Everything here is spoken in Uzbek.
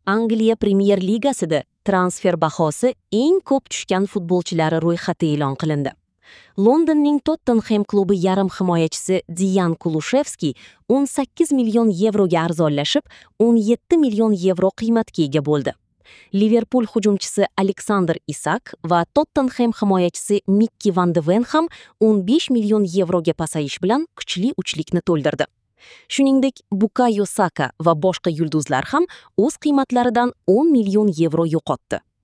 Angliya Premyer Ligasida transfer bahosi eng ko'p tushgan futbolchilari ro'yxati e'lon qilindi. Londonning Tottenham klubi yarim himoyachisi Dejan Kulusevski 18 million yevroga arzonlashib, 17 million yevro qiymatga ega bo'ldi. Liverpool hujumchisi Alexander Isak va Tottenham himoyachisi Mickey van de Ven ham 15 million yevroga pasayish bilan kuchli uchlikni to'ldirdi. Shuningdek, Bukayo Saka va boshqa yulduzlar ham o'z qiymatlaridan 10 million yevro yo'qotdi.